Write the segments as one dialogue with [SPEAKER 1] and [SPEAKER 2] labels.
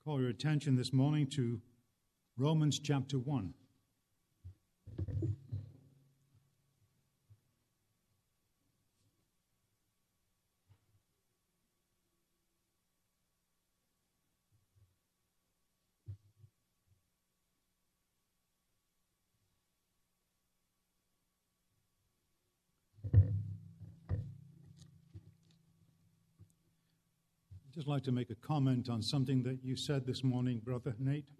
[SPEAKER 1] Call your attention this morning to Romans chapter 1. I'd just like to make a comment on something that you said this morning, Brother Nate.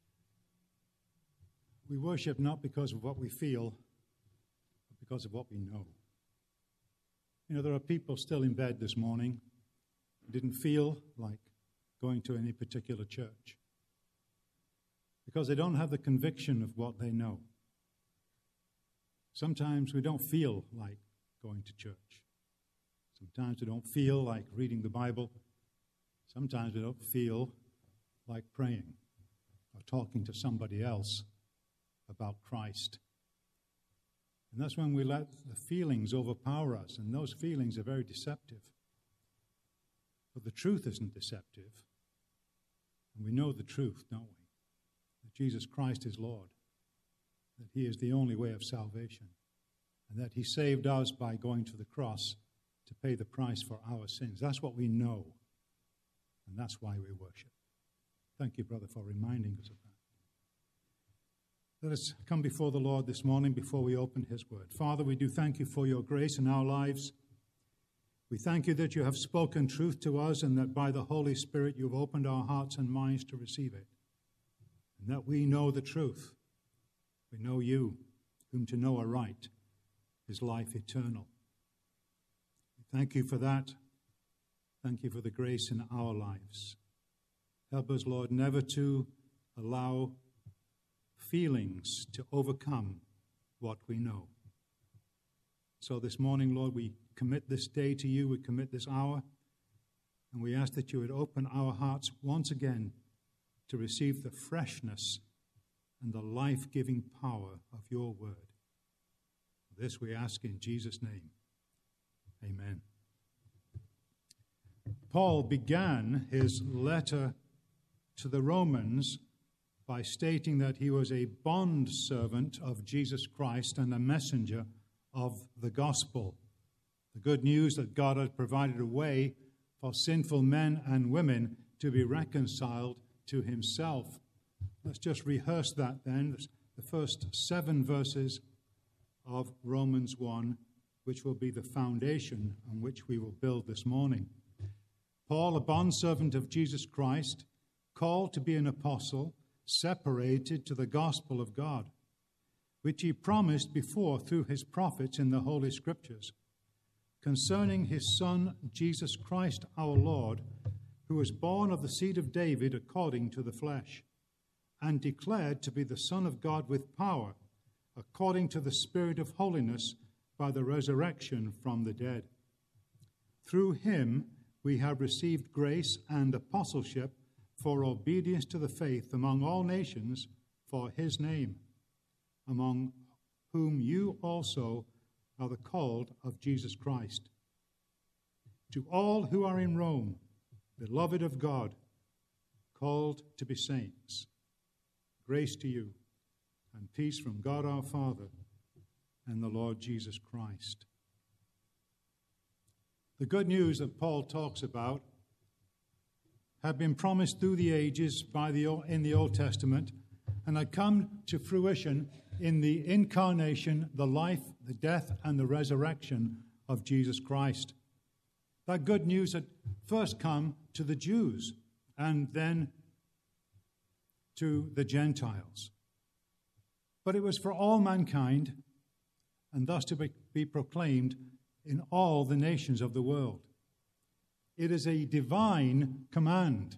[SPEAKER 1] We worship not because of what we feel, but because of what we know. You know, there are people still in bed this morning who didn't feel like going to any particular church because they don't have the conviction of what they know. Sometimes we don't feel like going to church. Sometimes we don't feel like reading the Bible. Sometimes we don't feel like praying or talking to somebody else about Christ. And that's when we let the feelings overpower us, and those feelings are very deceptive. But the truth isn't deceptive. And we know the truth, don't we? That Jesus Christ is Lord, that He is the only way of salvation, and that He saved us by going to the cross to pay the price for our sins. That's what we know. And that's why we worship. Thank you, brother, for reminding us of that. Let us come before the Lord this morning before we open His word. Father, we do thank you for your grace in our lives. We thank you that you have spoken truth to us and that by the Holy Spirit you've opened our hearts and minds to receive it. And that we know the truth. We know you, whom to know aright is life eternal. We thank you for that. Thank you for the grace in our lives. Help us, Lord, never to allow feelings to overcome what we know. So this morning, Lord, we commit this day to you, we commit this hour, and we ask that you would open our hearts once again to receive the freshness and the life-giving power of your word. This we ask in Jesus' name. Amen. Paul began his letter to the Romans by stating that he was a bondservant of Jesus Christ and a messenger of the gospel. The good news that God had provided a way for sinful men and women to be reconciled to himself. Let's just rehearse that then. The first 7 verses of Romans 1, which will be the foundation on which we will build this morning. Paul, a bondservant of Jesus Christ, called to be an apostle, separated to the gospel of God, which he promised before through his prophets in the Holy Scriptures, concerning his Son, Jesus Christ our Lord, who was born of the seed of David according to the flesh, and declared to be the Son of God with power, according to the Spirit of holiness, by the resurrection from the dead. Through him we have received grace and apostleship for obedience to the faith among all nations for his name, among whom you also are the called of Jesus Christ. To all who are in Rome, beloved of God, called to be saints, grace to you and peace from God our Father and the Lord Jesus Christ. The good news that Paul talks about had been promised through the ages in the Old Testament and had come to fruition in the incarnation, the life, the death, and the resurrection of Jesus Christ. That good news had first come to the Jews and then to the Gentiles. But it was for all mankind and thus to be proclaimed in all the nations of the world. It is a divine command.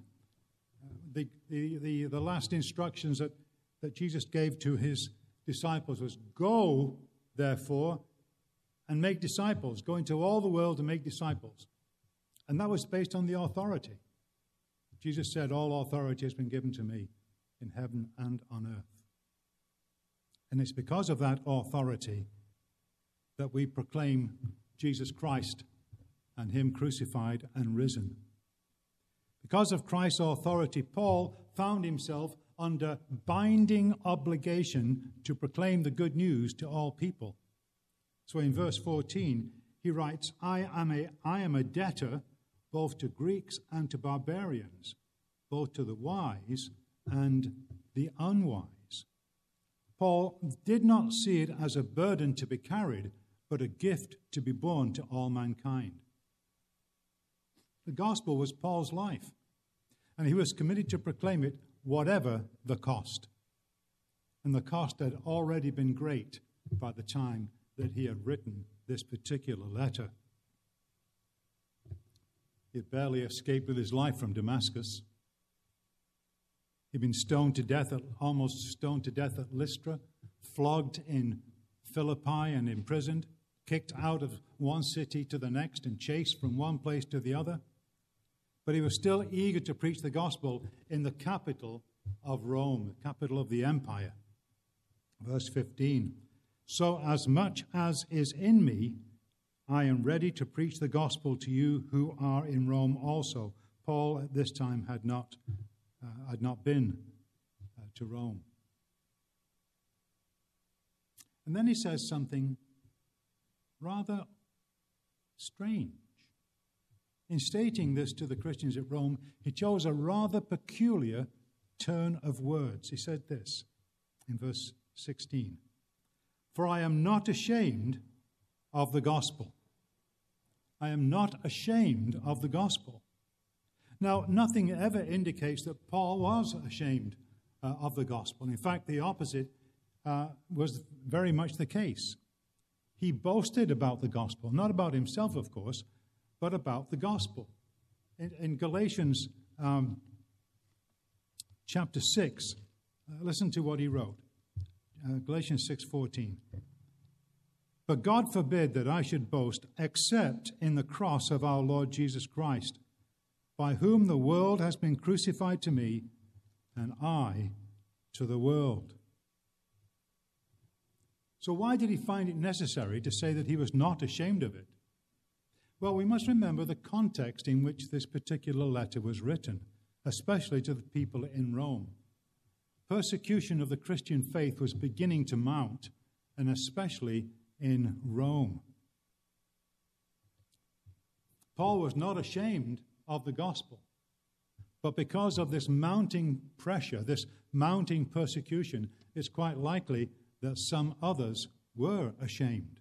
[SPEAKER 1] The last instructions that Jesus gave to his disciples was, go, therefore, and make disciples. Go into all the world and make disciples. And that was based on the authority. Jesus said, all authority has been given to me in heaven and on earth. And it's because of that authority that we proclaim Jesus Christ and him crucified and risen. Because of Christ's authority, Paul found himself under binding obligation to proclaim the good news to all people. So in verse 14, he writes, I am a debtor both to Greeks and to barbarians, both to the wise and the unwise. Paul did not see it as a burden to be carried, but a gift to be borne to all mankind. The gospel was Paul's life, and he was committed to proclaim it whatever the cost. And the cost had already been great by the time that he had written this particular letter. He had barely escaped with his life from Damascus. He'd been almost stoned to death at Lystra, flogged in Philippi and imprisoned, kicked out of one city to the next and chased from one place to the other. But he was still eager to preach the gospel in the capital of Rome, the capital of the empire. Verse 15, so as much as is in me, I am ready to preach the gospel to you who are in Rome also. Paul at this time had not been to Rome. And then he says something rather strange. In stating this to the Christians at Rome, he chose a rather peculiar turn of words. He said this in verse 16, for I am not ashamed of the gospel. I am not ashamed of the gospel. Now, nothing ever indicates that Paul was ashamed of the gospel. In fact, the opposite was very much the case. He boasted about the gospel, not about himself, of course, but about the gospel. In Galatians chapter 6, listen to what he wrote. Galatians 6:14. But God forbid that I should boast except in the cross of our Lord Jesus Christ, by whom the world has been crucified to me, and I to the world. So why did he find it necessary to say that he was not ashamed of it? Well, we must remember the context in which this particular letter was written, especially to the people in Rome. Persecution of the Christian faith was beginning to mount, and especially in Rome. Paul was not ashamed of the gospel, but because of this mounting pressure, this mounting persecution, it's quite likely that some others were ashamed.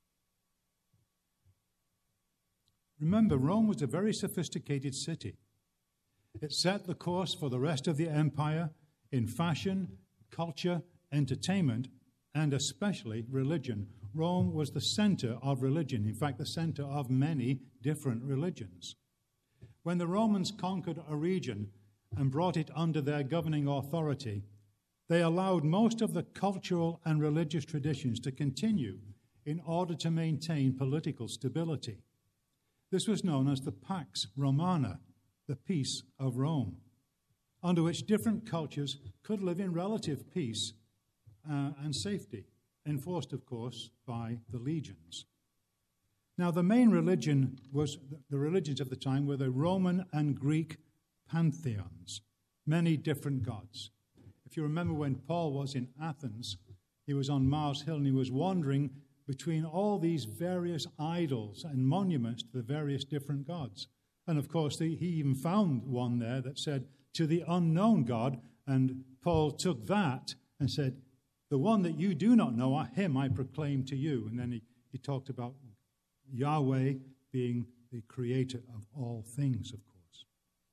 [SPEAKER 1] Remember, Rome was a very sophisticated city. It set the course for the rest of the empire in fashion, culture, entertainment, and especially religion. Rome was the center of religion, in fact, the center of many different religions. When the Romans conquered a region and brought it under their governing authority, they allowed most of the cultural and religious traditions to continue in order to maintain political stability. This was known as the Pax Romana, the peace of Rome, under which different cultures could live in relative peace and safety, enforced, of course, by the legions. Now, the main religion was, the religions of the time were the Roman and Greek pantheons, many different gods. If you remember when Paul was in Athens, he was on Mars Hill and he was wandering between all these various idols and monuments to the various different gods. And of course, he even found one there that said, to the unknown God, and Paul took that and said, the one that you do not know, him I proclaim to you. And then he talked about Yahweh being the creator of all things, of course.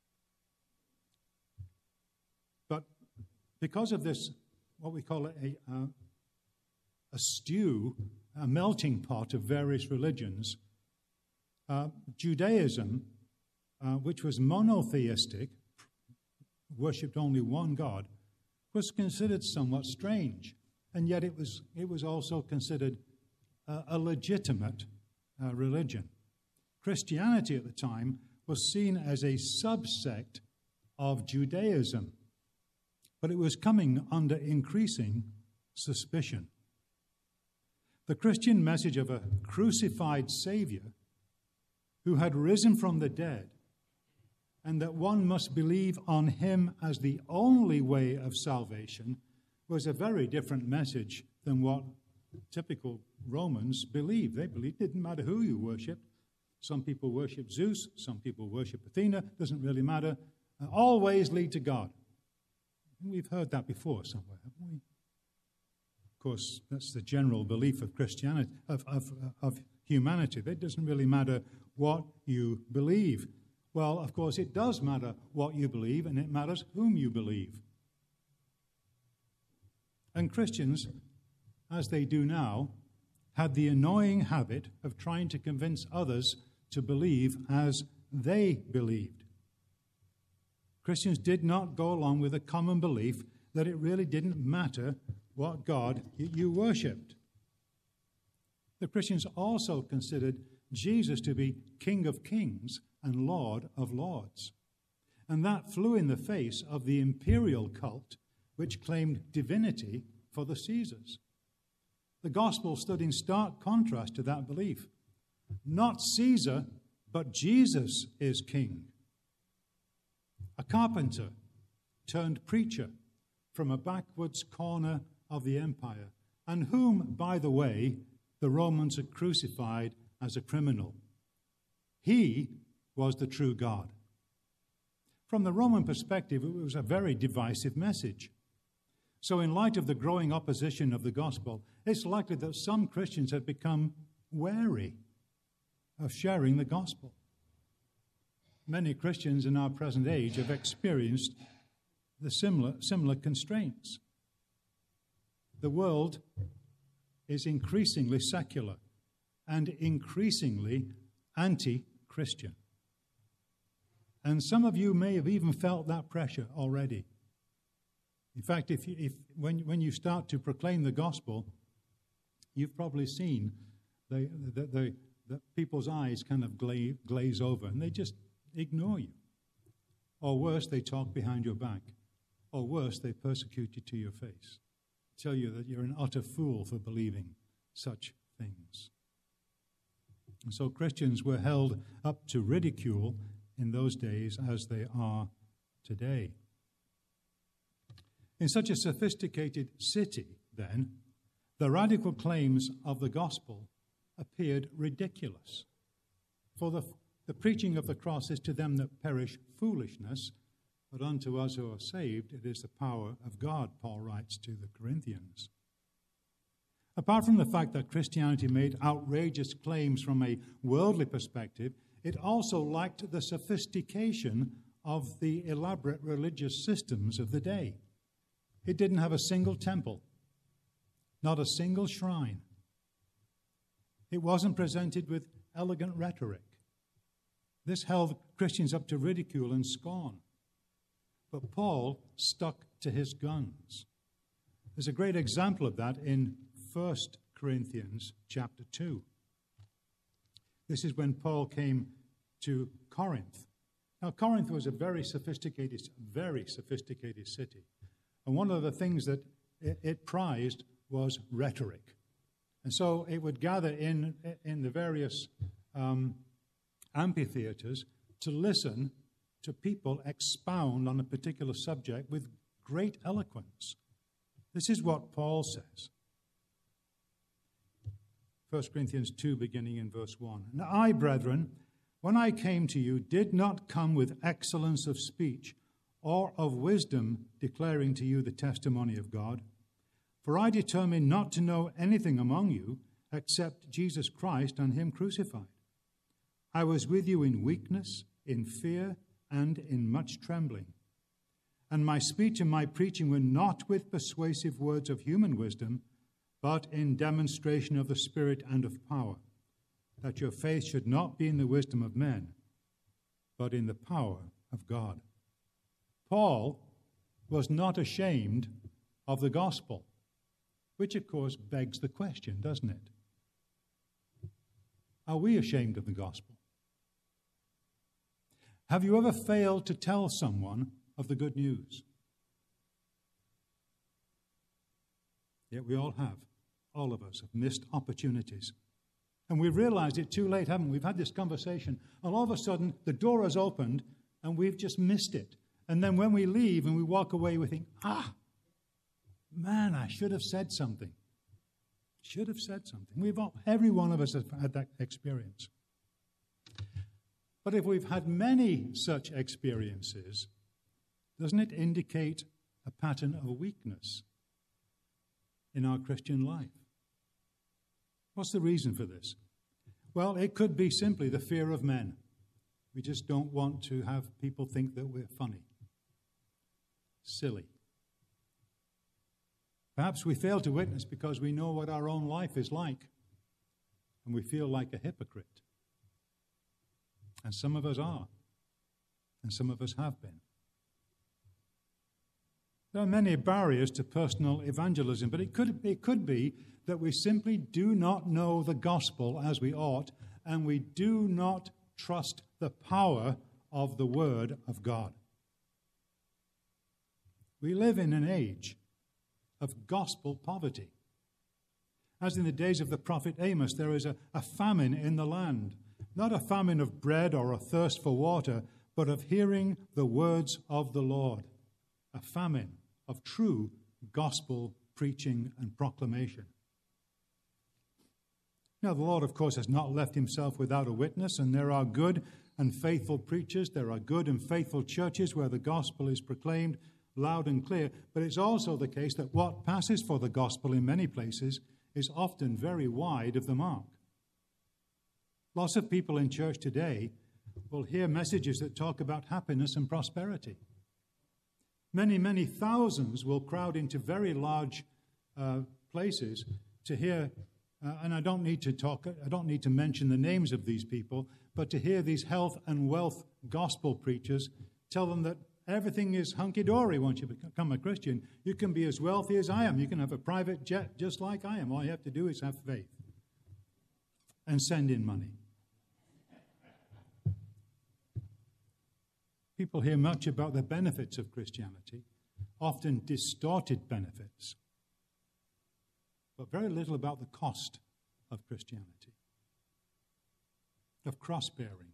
[SPEAKER 1] But because of this, what we call a stew, a melting pot of various religions, Judaism, which was monotheistic, worshipped only one God, was considered somewhat strange. And yet it was also considered a legitimate religion. Christianity at the time was seen as a subsect of Judaism, but it was coming under increasing suspicion. The Christian message of a crucified Savior who had risen from the dead and that one must believe on him as the only way of salvation was a very different message than what typical Romans believed. They believed it didn't matter who you worshipped. Some people worship Zeus, some people worship Athena, doesn't really matter. All ways lead to God. We've heard that before somewhere, haven't we? Of course, that's the general belief of Christianity, of humanity. It doesn't really matter what you believe. Well, of course, it does matter what you believe, and it matters whom you believe. And Christians, as they do now, had the annoying habit of trying to convince others to believe as they believed. Christians did not go along with a common belief that it really didn't matter what God you worshipped. The Christians also considered Jesus to be King of Kings and Lord of Lords. And that flew in the face of the imperial cult, which claimed divinity for the Caesars. The gospel stood in stark contrast to that belief. Not Caesar, but Jesus is king. A carpenter turned preacher from a backwoods corner of the empire, and whom, by the way, the Romans had crucified as a criminal. He was the true God. From the Roman perspective, it was a very divisive message. So in light of the growing opposition of the gospel, it's likely that some Christians have become wary of sharing the gospel. Many Christians in our present age have experienced the similar constraints. The world is increasingly secular and increasingly anti-Christian. And some of you may have even felt that pressure already. In fact, when you start to proclaim the gospel, you've probably seen the people's eyes kind of glaze over, and they just ignore you. Or worse, they talk behind your back. Or worse, they persecute you to your face. Tell you that you're an utter fool for believing such things. And so Christians were held up to ridicule in those days as they are today. In such a sophisticated city, then, the radical claims of the gospel appeared ridiculous. For the preaching of the cross is to them that perish foolishness, but unto us who are saved it is the power of God, Paul writes to the Corinthians. Apart from the fact that Christianity made outrageous claims from a worldly perspective, it also lacked the sophistication of the elaborate religious systems of the day. It didn't have a single temple, not a single shrine. It wasn't presented with elegant rhetoric. This held Christians up to ridicule and scorn. But Paul stuck to his guns. There's a great example of that in 1 Corinthians chapter 2. This is when Paul came to Corinth. Now, Corinth was a very sophisticated city. And one of the things that it prized was rhetoric. And so it would gather in the various amphitheaters to listen to people expound on a particular subject with great eloquence. This is what Paul says. 1 Corinthians 2, beginning in verse 1. And I, brethren, when I came to you, did not come with excellence of speech or of wisdom, declaring to you the testimony of God. For I determined not to know anything among you except Jesus Christ and him crucified. I was with you in weakness, in fear, and in much trembling. And my speech and my preaching were not with persuasive words of human wisdom, but in demonstration of the Spirit and of power, that your faith should not be in the wisdom of men, but in the power of God. Paul was not ashamed of the gospel, which of course begs the question, doesn't it? Are we ashamed of the gospel? Have you ever failed to tell someone of the good news? Yet we all have. All of us have missed opportunities. And we've realized it too late, haven't we? We've had this conversation, and all of a sudden the door has opened and we've just missed it. And then when we leave and we walk away, we think, man, I should have said something. Should have said something. Every one of us has had that experience. But if we've had many such experiences, doesn't it indicate a pattern of weakness in our Christian life? What's the reason for this? Well, it could be simply the fear of men. We just don't want to have people think that we're funny, silly. Perhaps we fail to witness because we know what our own life is like, and we feel like a hypocrite. And some of us are, and some of us have been. There are many barriers to personal evangelism, but it could be that we simply do not know the gospel as we ought, and we do not trust the power of the Word of God. We live in an age of gospel poverty. As in the days of the prophet Amos, there is a famine in the land, not a famine of bread or a thirst for water, but of hearing the words of the Lord, a famine of true gospel preaching and proclamation. Now, the Lord, of course, has not left himself without a witness, and there are good and faithful preachers. There are good and faithful churches where the gospel is proclaimed loud and clear. But it's also the case that what passes for the gospel in many places is often very wide of the mark. Lots of people in church today will hear messages that talk about happiness and prosperity. Many, many thousands will crowd into very large places to hear, and I don't need to mention the names of these people, but to hear these health and wealth gospel preachers tell them that everything is hunky-dory once you become a Christian. You can be as wealthy as I am. You can have a private jet just like I am. All you have to do is have faith and send in money. People hear much about the benefits of Christianity, often distorted benefits, but very little about the cost of Christianity, of cross-bearing.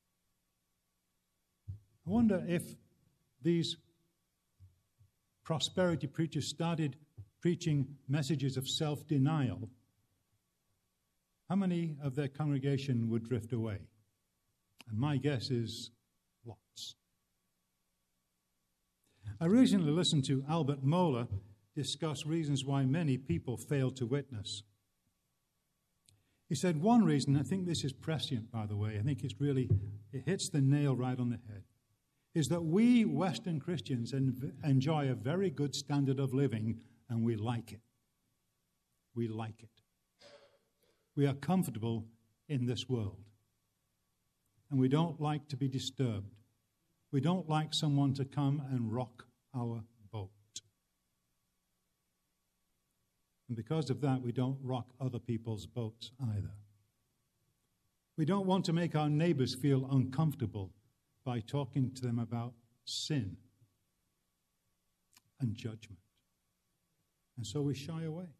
[SPEAKER 1] I wonder if these prosperity preachers started preaching messages of self-denial, how many of their congregation would drift away? And my guess is lots. I recently listened to Albert Mohler discuss reasons why many people fail to witness. He said one reason, I think this is prescient, by the way, I think it hits the nail right on the head, is that we Western Christians enjoy a very good standard of living, and we like it. We like it. We are comfortable in this world, and we don't like to be disturbed. We don't like someone to come and rock our boat. And because of that, we don't rock other people's boats either. We don't want to make our neighbors feel uncomfortable by talking to them about sin and judgment. And so we shy away.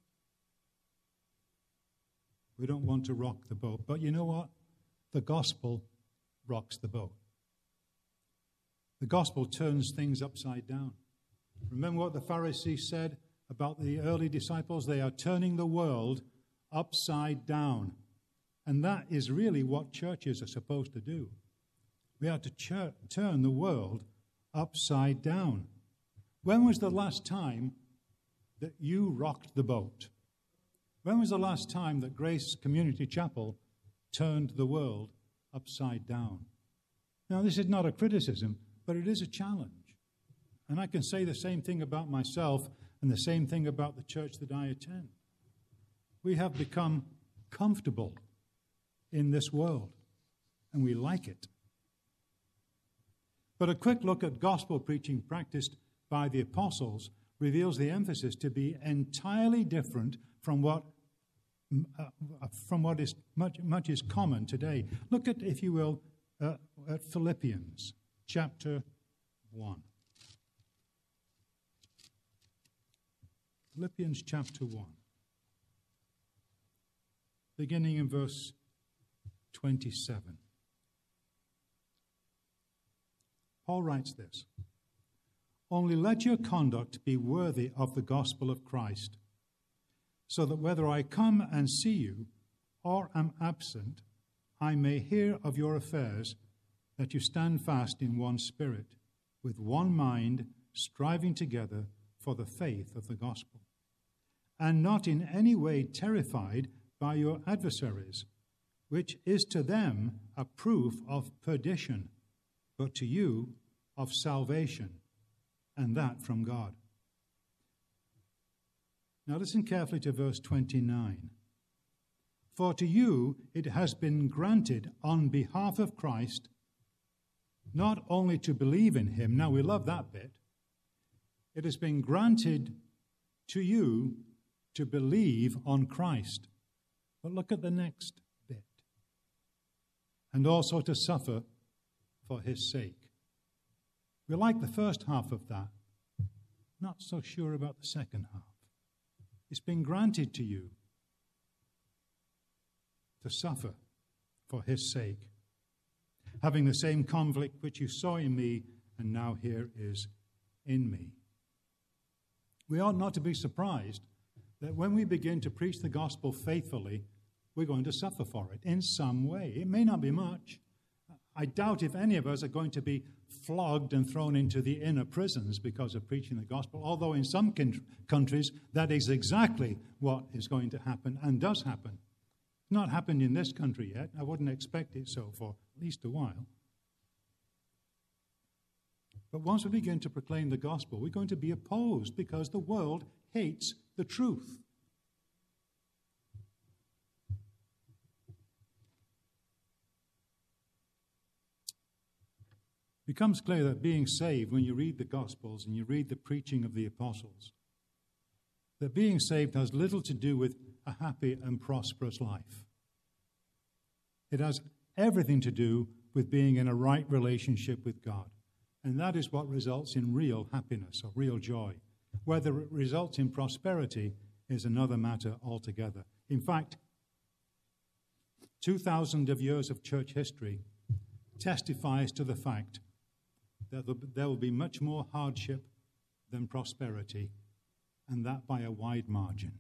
[SPEAKER 1] We don't want to rock the boat. But you know what? The gospel rocks the boat. The gospel turns things upside down. Remember what the Pharisees said about the early disciples? They are turning the world upside down. And that is really what churches are supposed to do. We are to turn the world upside down. When was the last time that you rocked the boat? When was the last time that Grace Community Chapel turned the world upside down? Now, this is not a criticism, but it is a challenge. And I can say the same thing about myself and the same thing about the church that I attend. We have become comfortable in this world, and we like it. But a quick look at gospel preaching practiced by the apostles reveals the emphasis to be entirely different from what is much is common today. Look at, if you will, at Philippians chapter 1. Philippians chapter 1, beginning in verse 27. Paul writes this: "Only let your conduct be worthy of the gospel of Christ, so that whether I come and see you or am absent, I may hear of your affairs, that you stand fast in one spirit, with one mind, striving together for the faith of the gospel, and not in any way terrified by your adversaries, which is to them a proof of perdition, but to you of salvation, and that from God." Now listen carefully to verse 29. "For to you it has been granted on behalf of Christ not only to believe in him," now we love that bit, "it has been granted to you to believe on Christ." But look at the next bit. "And also to suffer for his sake." We like the first half of that. Not so sure about the second half. It's been granted to you to suffer for his sake, having the same conflict which you saw in me and now here is in me. We ought not to be surprised that when we begin to preach the gospel faithfully, we're going to suffer for it in some way. It may not be much. I doubt if any of us are going to be flogged and thrown into the inner prisons because of preaching the gospel, although in some countries that is exactly what is going to happen and does happen. It's not happened in this country yet. I wouldn't expect it so for at least a while. But once we begin to proclaim the gospel, we're going to be opposed because the world hates the truth. It becomes clear that being saved, when you read the Gospels and you read the preaching of the apostles, that being saved has little to do with a happy and prosperous life. It has everything to do with being in a right relationship with God. And that is what results in real happiness or real joy. Whether it results in prosperity is another matter altogether. In fact, 2,000 of years of church history testifies to the fact that there will be much more hardship than prosperity, and that by a wide margin.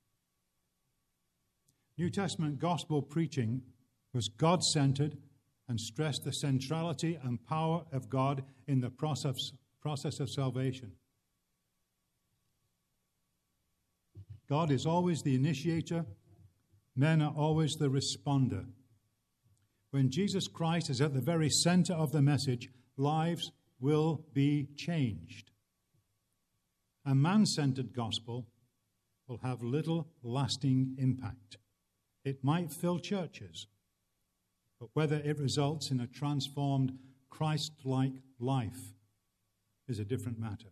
[SPEAKER 1] New Testament gospel preaching was God-centered and stressed the centrality and power of God in the process of salvation. God is always the initiator. Men are always the responder. When Jesus Christ is at the very center of the message, lives will be changed. A man-centered gospel will have little lasting impact. It might fill churches, but whether it results in a transformed Christ-like life is a different matter.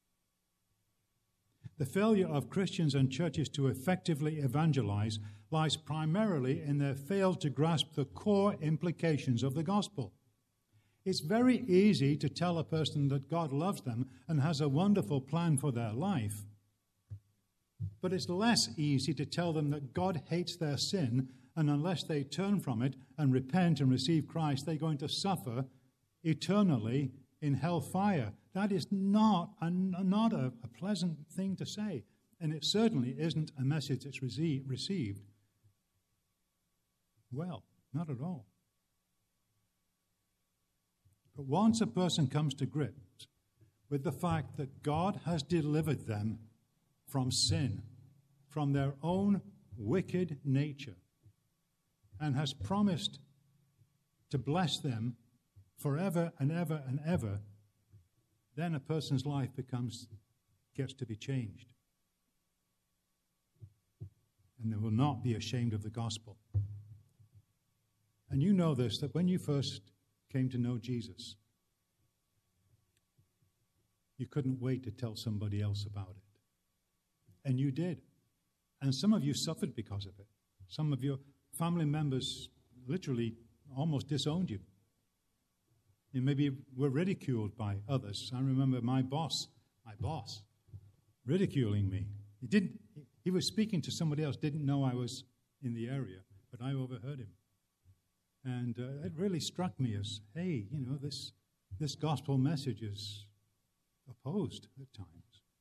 [SPEAKER 1] The failure of Christians and churches to effectively evangelize lies primarily in their fail to grasp the core implications of the gospel. It's very easy to tell a person that God loves them and has a wonderful plan for their life, but it's less easy to tell them that God hates their sin, and unless they turn from it and repent and receive Christ, they're going to suffer eternally in hellfire. That is not a pleasant thing to say, and it certainly isn't a message that's received well, not at all. But once a person comes to grips with the fact that God has delivered them from sin, from their own wicked nature, and has promised to bless them forever and ever and ever, then a person's life gets to be changed. And they will not be ashamed of the gospel. And you know this, that when you first came to know Jesus, you couldn't wait to tell somebody else about it. And you did. And some of you suffered because of it. Some of your family members literally almost disowned you. You maybe were ridiculed by others. I remember my boss, ridiculing me. He was speaking to somebody else, didn't know I was in the area, but I overheard him. And it really struck me as, hey, this this gospel message is opposed at times.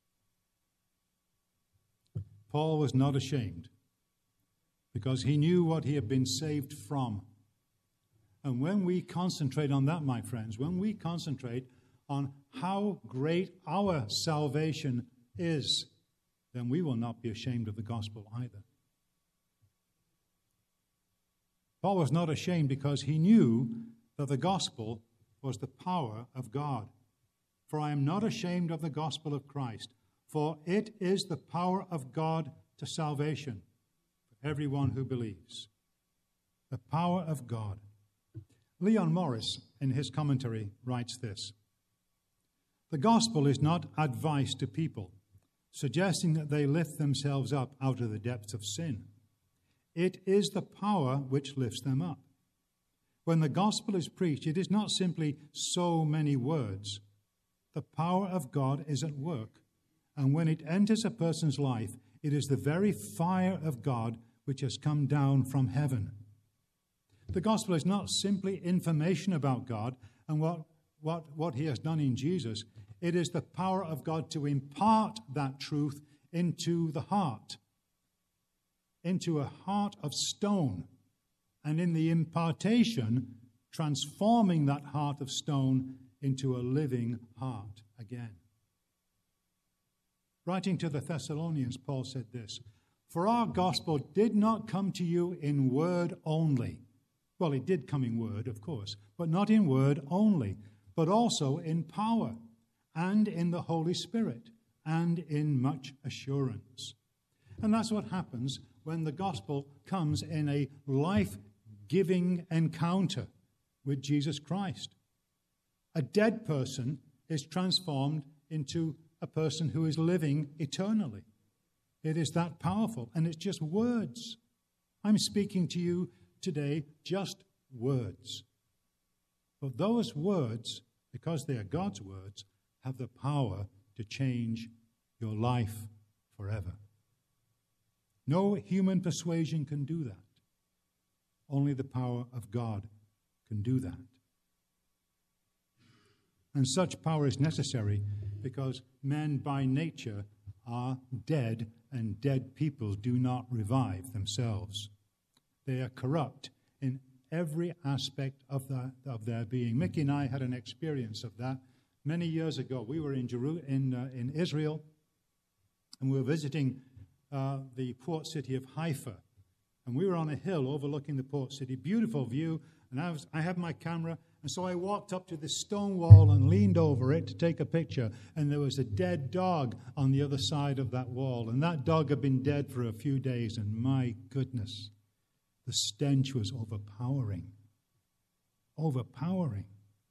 [SPEAKER 1] Paul was not ashamed because he knew what he had been saved from. And when we concentrate on that, my friends, when we concentrate on how great our salvation is, then we will not be ashamed of the gospel either. Paul was not ashamed because he knew that the gospel was the power of God. For I am not ashamed of the gospel of Christ, for it is the power of God to salvation for everyone who believes. The power of God. Leon Morris, in his commentary, writes this: the gospel is not advice to people, suggesting that they lift themselves up out of the depths of sin. It is the power which lifts them up. When the gospel is preached, it is not simply so many words. The power of God is at work, and when it enters a person's life, it is the very fire of God which has come down from heaven. The gospel is not simply information about God and what he has done in Jesus. It is the power of God to impart that truth into the heart, into a heart of stone, and in the impartation, transforming that heart of stone into a living heart again. Writing to the Thessalonians, Paul said this: for our gospel did not come to you in word only. Well, it did come in word, of course, but not in word only, but also in power, and in the Holy Spirit, and in much assurance. And that's what happens when the gospel comes in a life-giving encounter with Jesus Christ. A dead person is transformed into a person who is living eternally. It is that powerful, and it's just words. I'm speaking to you today, just words. But those words, because they are God's words, have the power to change your life forever. No human persuasion can do that. Only the power of God can do that. And such power is necessary because men by nature are dead, and dead people do not revive themselves. They are corrupt in every aspect of their being. Mickey and I had an experience of that many years ago. We were in Israel, and we were visiting the port city of Haifa. And we were on a hill overlooking the port city. Beautiful view. And I had my camera. And so I walked up to this stone wall and leaned over it to take a picture. And there was a dead dog on the other side of that wall. And that dog had been dead for a few days. And my goodness, the stench was overpowering. Overpowering.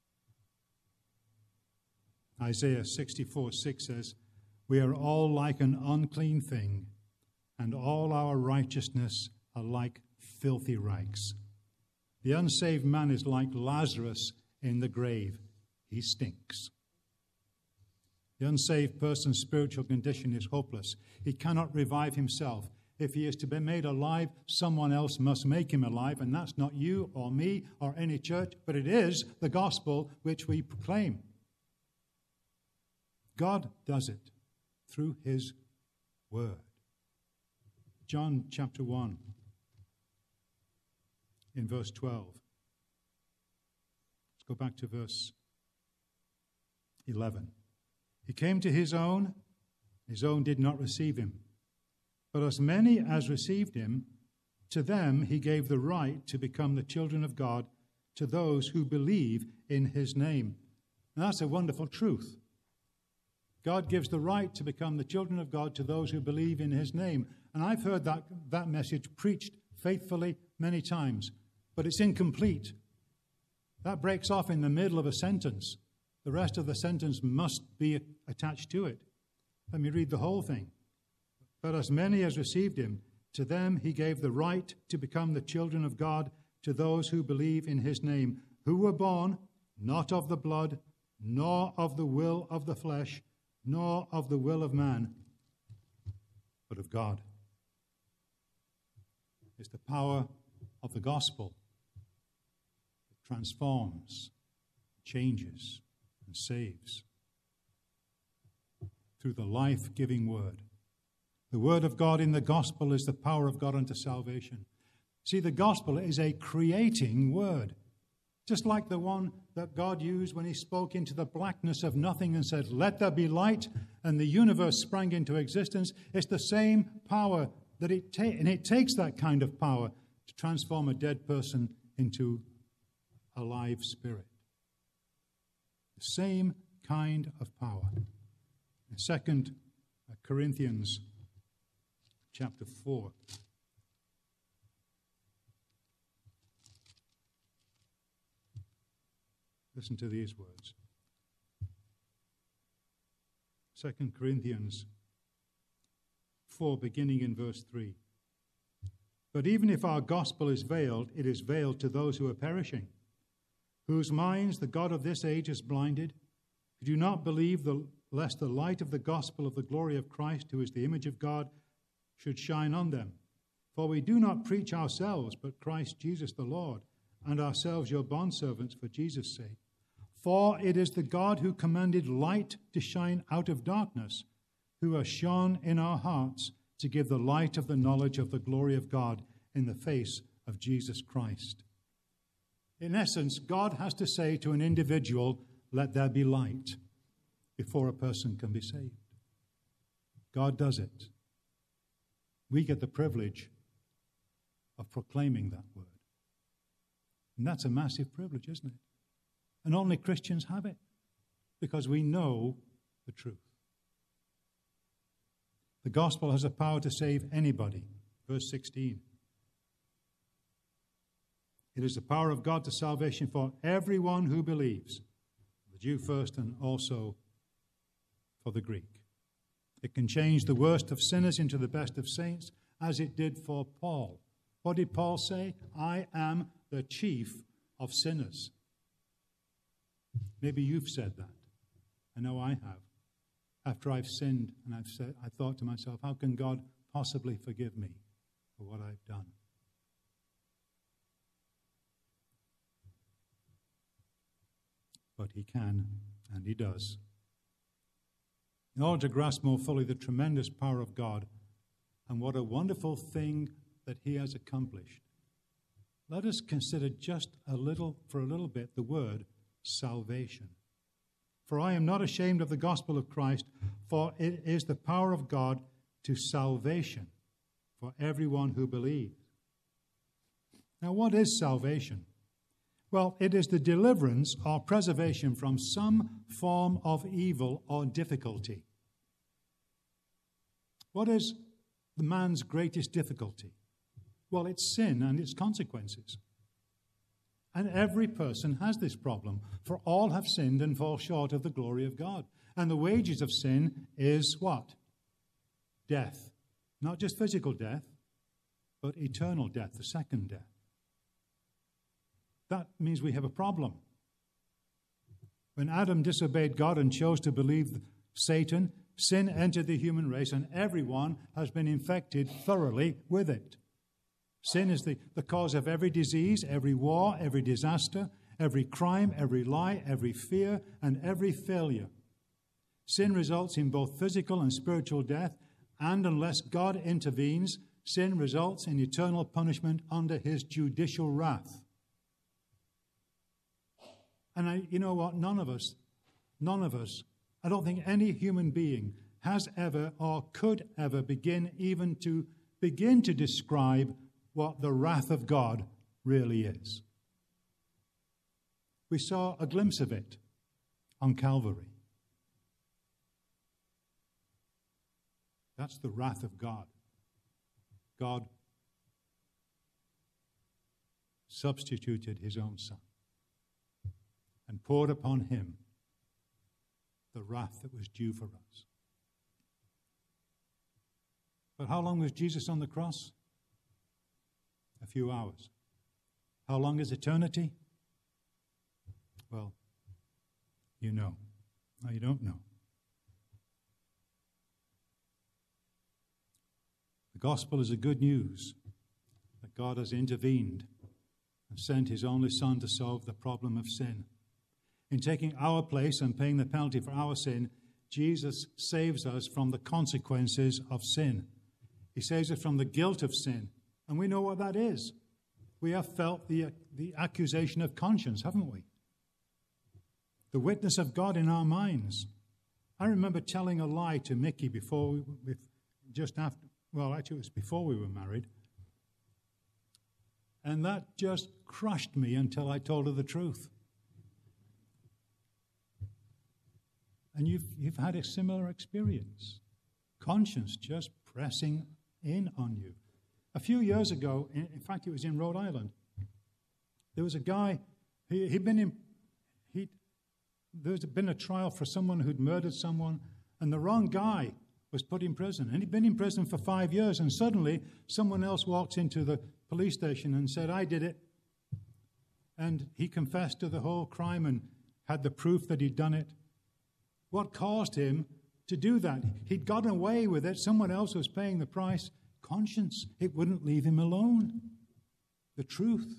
[SPEAKER 1] Isaiah 64:6 says, we are all like an unclean thing, and all our righteousness are like filthy rags. The unsaved man is like Lazarus in the grave. He stinks. The unsaved person's spiritual condition is hopeless. He cannot revive himself. If he is to be made alive, someone else must make him alive, and that's not you or me or any church, but it is the gospel which we proclaim. God does it through his word. John chapter 1. In verse 12. Let's go back to verse 11. He came to his own did not receive him. But as many as received him, to them he gave the right to become the children of God, to those who believe in his name. And that's a wonderful truth. God gives the right to become the children of God to those who believe in his name. And I've heard that message preached faithfully many times. But it's incomplete. That breaks off in the middle of a sentence. The rest of the sentence must be attached to it. Let me read the whole thing. But as many as received him, to them he gave the right to become the children of God, to those who believe in his name, who were born not of the blood, nor of the will of the flesh, nor of the will of man, but of God. It's the power of the gospel that transforms, changes and saves through the life-giving word. The word of God in the gospel is the power of God unto salvation. See, the gospel is a creating word, just like the one that God used when he spoke into the blackness of nothing and said, "Let there be light," and the universe sprang into existence. It's the same power that and it takes that kind of power to transform a dead person into a live spirit. The same kind of power. In 2 Corinthians chapter 4. Listen to these words. 2 Corinthians 4, beginning in verse 3. But even if our gospel is veiled, it is veiled to those who are perishing, whose minds the God of this age has blinded, who do not believe lest the light of the gospel of the glory of Christ, who is the image of God, should shine on them. For we do not preach ourselves, but Christ Jesus the Lord, and ourselves your bondservants for Jesus' sake. For it is the God who commanded light to shine out of darkness, who has shone in our hearts to give the light of the knowledge of the glory of God in the face of Jesus Christ. In essence, God has to say to an individual, "Let there be light," before a person can be saved. God does it. We get the privilege of proclaiming that word. And that's a massive privilege, isn't it? And only Christians have it, because we know the truth. The gospel has the power to save anybody. Verse 16. It is the power of God to salvation for everyone who believes, the Jew first and also for the Greek. It can change the worst of sinners into the best of saints, as it did for Paul. What did Paul say? "I am the chief of sinners." Maybe you've said that. I know I have. After I've sinned and I thought to myself, how can God possibly forgive me for what I've done? But he can, and he does. In order to grasp more fully the tremendous power of God and what a wonderful thing that he has accomplished, let us consider for a little bit, the word salvation. For I am not ashamed of the gospel of Christ, for it is the power of God to salvation for everyone who believes. Now, what is salvation? Well, it is the deliverance or preservation from some form of evil or difficulty. What is the man's greatest difficulty? Well, it's sin and its consequences. And every person has this problem, for all have sinned and fall short of the glory of God. And the wages of sin is what? Death. Not just physical death, but eternal death, the second death. That means we have a problem. When Adam disobeyed God and chose to believe Satan, sin entered the human race, and everyone has been infected thoroughly with it. Sin is the cause of every disease, every war, every disaster, every crime, every lie, every fear, and every failure. Sin results in both physical and spiritual death, and unless God intervenes, sin results in eternal punishment under his judicial wrath. And you know what? None of us, I don't think any human being has ever or could ever begin to describe what the wrath of God really is. We saw a glimpse of it on Calvary. That's the wrath of God. God substituted his own Son and poured upon him the wrath that was due for us. But how long was Jesus on the cross? A few hours. How long is eternity? Well, you know. No, you don't know. The gospel is the good news that God has intervened and sent his only Son to solve the problem of sin. In taking our place and paying the penalty for our sin, Jesus saves us from the consequences of sin. He saves us from the guilt of sin. And we know what that is. We have felt the accusation of conscience, haven't we? The witness of God in our minds. I remember telling a lie to Mickey it was before we were married. And that just crushed me until I told her the truth. And you've had a similar experience. Conscience just pressing in on you. A few years ago, in fact, it was in Rhode Island, there was a guy, there's been a trial for someone who'd murdered someone, and the wrong guy was put in prison. And he'd been in prison for 5 years, and suddenly someone else walked into the police station and said, I did it. And he confessed to the whole crime and had the proof that he'd done it. What caused him to do that? He'd gotten away with it. Someone else was paying the price. Conscience. It wouldn't leave him alone. The truth.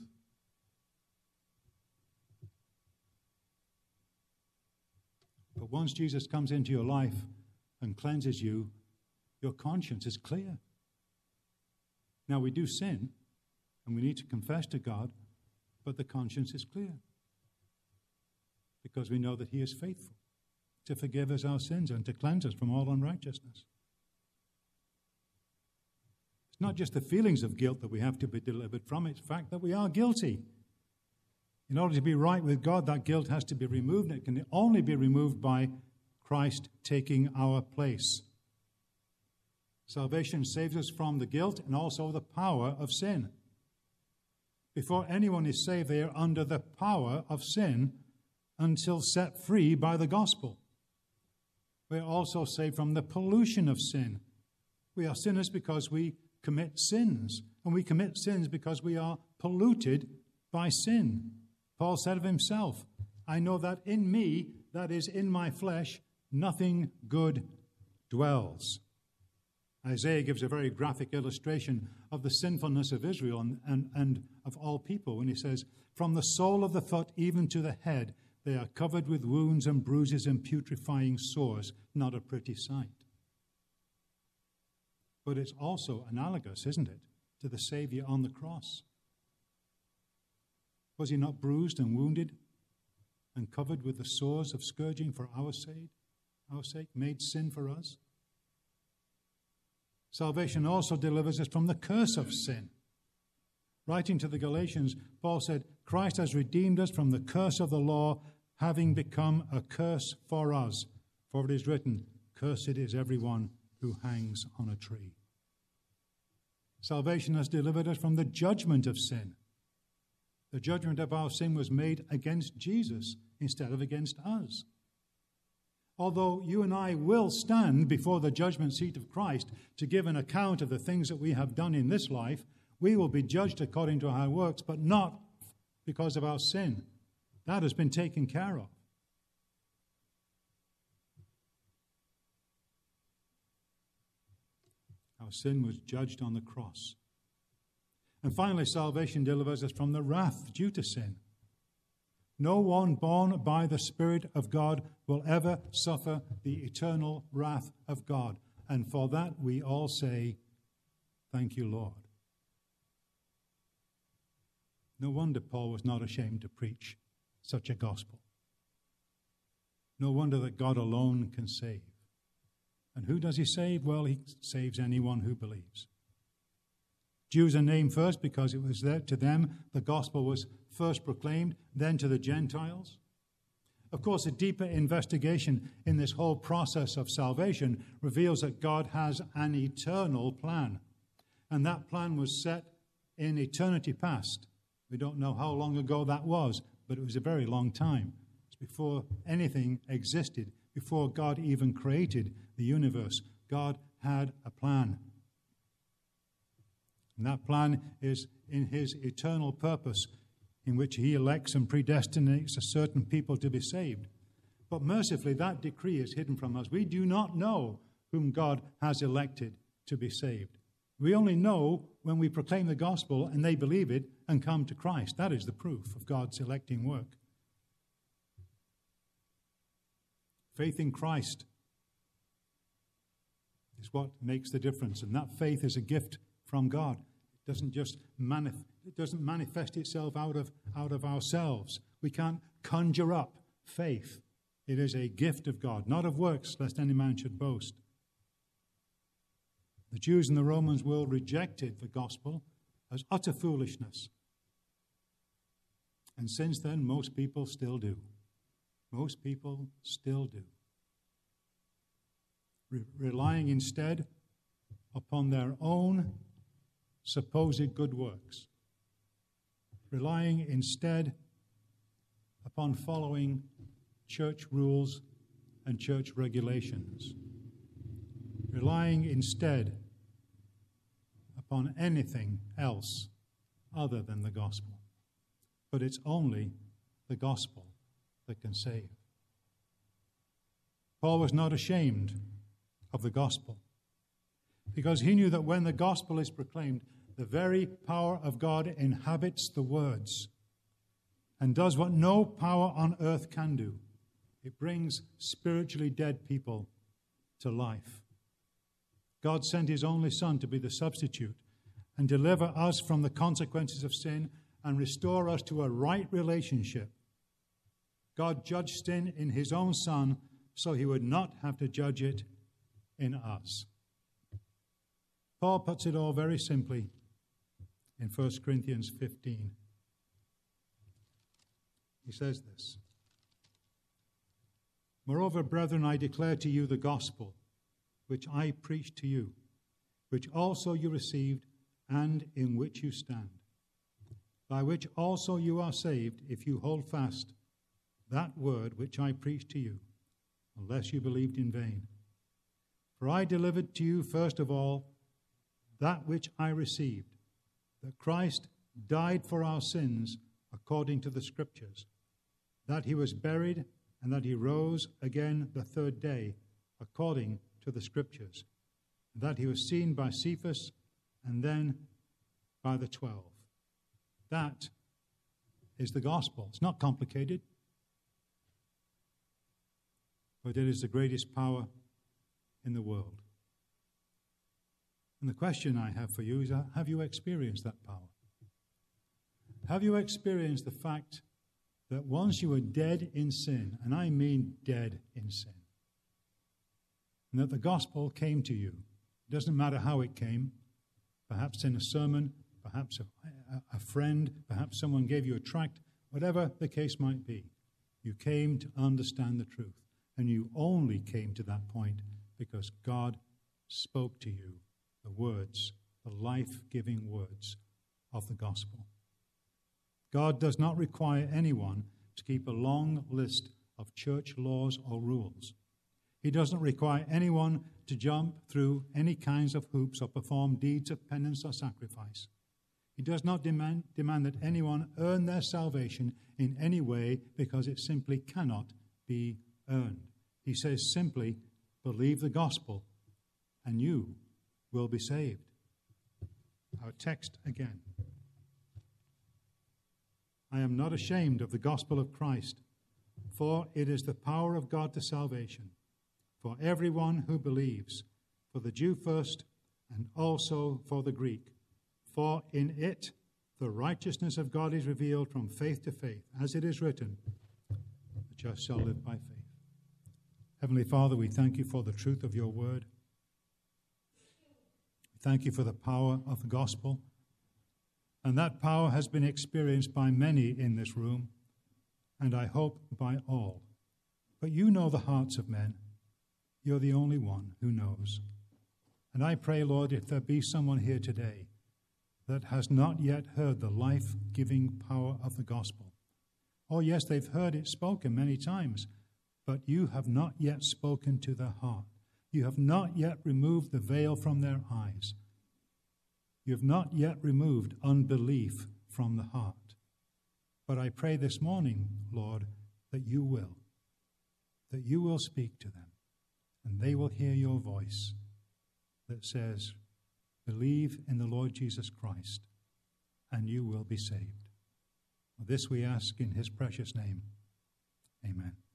[SPEAKER 1] But once Jesus comes into your life and cleanses you, your conscience is clear. Now, we do sin, and we need to confess to God, but the conscience is clear. Because we know that He is faithful to forgive us our sins and to cleanse us from all unrighteousness. It's not just the feelings of guilt that we have to be delivered from, it's the fact that we are guilty. In order to be right with God, that guilt has to be removed, and it can only be removed by Christ taking our place. Salvation saves us from the guilt and also the power of sin. Before anyone is saved, they are under the power of sin until set free by the gospel. We are also saved from the pollution of sin. We are sinners because we commit sins, and we commit sins because we are polluted by sin. Paul said of himself, I know that in me, that is in my flesh, nothing good dwells. Isaiah gives a very graphic illustration of the sinfulness of Israel and of all people when he says, from the sole of the foot even to the head, they are covered with wounds and bruises and putrefying sores, not a pretty sight. But it's also analogous, isn't it, to the Savior on the cross. Was he not bruised and wounded and covered with the sores of scourging for our sake, made sin for us? Salvation also delivers us from the curse of sin. Writing to the Galatians, Paul said, Christ has redeemed us from the curse of the law, having become a curse for us. For it is written, cursed is everyone who hangs on a tree. Salvation has delivered us from the judgment of sin. The judgment of our sin was made against Jesus instead of against us. Although you and I will stand before the judgment seat of Christ to give an account of the things that we have done in this life, we will be judged according to our works, but not because of our sin. That has been taken care of. Our sin was judged on the cross. And finally, salvation delivers us from the wrath due to sin. No one born by the Spirit of God will ever suffer the eternal wrath of God. And for that we all say, thank you, Lord. No wonder Paul was not ashamed to preach such a gospel. No wonder that God alone can save. And who does he save? Well, he saves anyone who believes. Jews are named first because it was there to them the gospel was first proclaimed, then to the Gentiles. Of course, a deeper investigation in this whole process of salvation reveals that God has an eternal plan. And that plan was set in eternity past. We don't know how long ago that was, but it was a very long time. It's before anything existed, before God even created the universe. God had a plan. And that plan is in his eternal purpose, in which he elects and predestinates a certain people to be saved. But mercifully, that decree is hidden from us. We do not know whom God has elected to be saved. We only know when we proclaim the gospel and they believe it and come to Christ. That is the proof of God's electing work. Faith in Christ is what makes the difference. And that faith is a gift from God. It doesn't just manifest itself out of ourselves. We can't conjure up faith. It is a gift of God, not of works, lest any man should boast. The Jews in the Romans world rejected the gospel as utter foolishness. And since then, most people still do. Most people still do. Relying instead upon their own supposed good works. Relying instead upon following church rules and church regulations. Relying instead upon anything else other than the gospel. But it's only the gospel that can save. Paul was not ashamed of the gospel because he knew that when the gospel is proclaimed, the very power of God inhabits the words and does what no power on earth can do. It brings spiritually dead people to life. God sent his only Son to be the substitute and deliver us from the consequences of sin and restore us to a right relationship. God judged sin in his own Son so he would not have to judge it in us. Paul puts it all very simply in 1 Corinthians 15. He says this: "Moreover, brethren, I declare to you the gospel which I preached to you, which also you received and in which you stand, by which also you are saved, if you hold fast that word which I preached to you, unless you believed in vain. For I delivered to you first of all that which I received, that Christ died for our sins according to the Scriptures, that he was buried, and that he rose again the third day according to the Scriptures, and that he was seen by Cephas and then by the 12. That is the gospel. It's not complicated, but it is the greatest power in the world. And the question I have for you is, have you experienced that power? Have you experienced the fact that once you were dead in sin, and I mean dead in sin, and that the gospel came to you? It doesn't matter how it came, perhaps in a sermon, perhaps a friend, perhaps someone gave you a tract, whatever the case might be. You came to understand the truth, and you only came to that point because God spoke to you the words, the life-giving words of the gospel. God does not require anyone to keep a long list of church laws or rules. He doesn't require anyone to jump through any kinds of hoops or perform deeds of penance or sacrifice. He does not demand that anyone earn their salvation in any way, because it simply cannot be earned. He says simply, believe the gospel and you will be saved. Our text again. I am not ashamed of the gospel of Christ, for it is the power of God to salvation for everyone who believes, for the Jew first and also for the Greek. For in it the righteousness of God is revealed from faith to faith, as it is written, the just shall live by faith. Heavenly Father, we thank you for the truth of your word. We thank you for the power of the gospel. And that power has been experienced by many in this room, and I hope by all. But you know the hearts of men. You're the only one who knows. And I pray, Lord, if there be someone here today that has not yet heard the life-giving power of the gospel. Oh, yes, they've heard it spoken many times, but you have not yet spoken to their heart. You have not yet removed the veil from their eyes. You have not yet removed unbelief from the heart. But I pray this morning, Lord, that you will speak to them, and they will hear your voice that says, believe in the Lord Jesus Christ, and you will be saved. This we ask in his precious name. Amen.